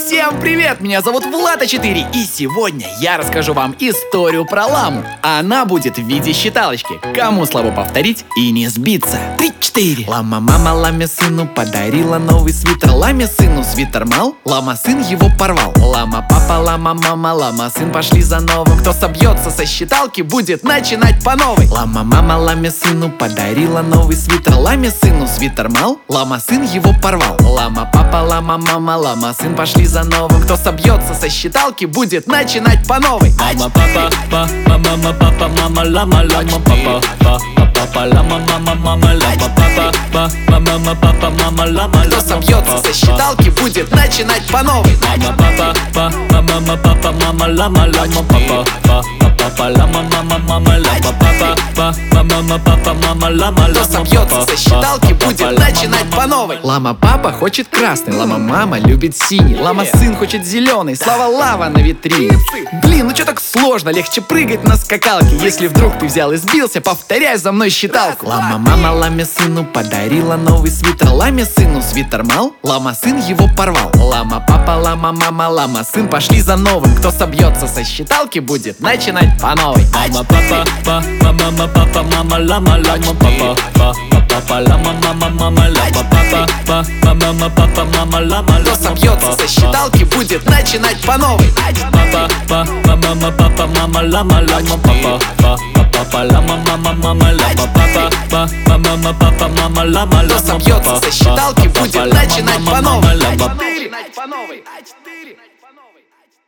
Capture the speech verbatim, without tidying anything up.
Всем привет! Меня зовут Влад а четыре, и сегодня я расскажу вам историю про ламу. Она будет в виде считалочки. Кому слабо повторить и не сбиться? Три-четыре. Лама-мама ламе сыну подарила новый свитер. Ламе сыну свитер мал, лама-сын его порвал. Лама-папа, лама-мама, лама-сын пошли за новым. Кто собьется со считалки, будет начинать по новой. Лама-мама ламе сыну подарила новый свитер. Ламе сыну свитер мал, лама-сын его порвал. Лама-папа, лама-мама, лама-сын пошли за новым. Кто собьется со считалки, будет начинать по новой. Мама, папа, па, мама, папа, мама, лама, лама, папа, па, папа, лама, мама, мама, лама, папа, па, мама, папа, мама, лама, Кто собьется со считалки, будет начинать по новой. Мама, папа, па, мама, папа, мама, лама, лама, папа, па, папа, лама, мама, мама, лама, папа, па, мама, папа, мама, лама, Кто собьется со считалки, будет начинать по новой. Лама-папа хочет красный, лама-мама любит синий, лама-сын хочет зеленый, слава лава на витрине. Блин, ну чё так сложно, легче прыгать на скакалке. Если вдруг ты взял и сбился, повторяй за мной считалку. Лама-мама ламе сыну подарила новый свитер. Ламе сыну свитер мал, лама-сын его порвал. Лама-папа, лама-мама, лама-сын пошли за новым. Кто собьется со считалки, будет начинать по новой. Мама, папа, па, мама, папа, мама, лама, лама, папа, па, папа, лама, мама, мама, лама, папа, па, мама, папа, мама, лама, Кто собьется со считалки, будет начинать по новой. Папа, па, мама, папа, мама, лама, лама, папа, па, папа, лама, мама, мама, лама, папа, па, мама, папа, мама, лама, Кто лама, собьется со считалки, будет начинать по новой. лама. Начинать по новой.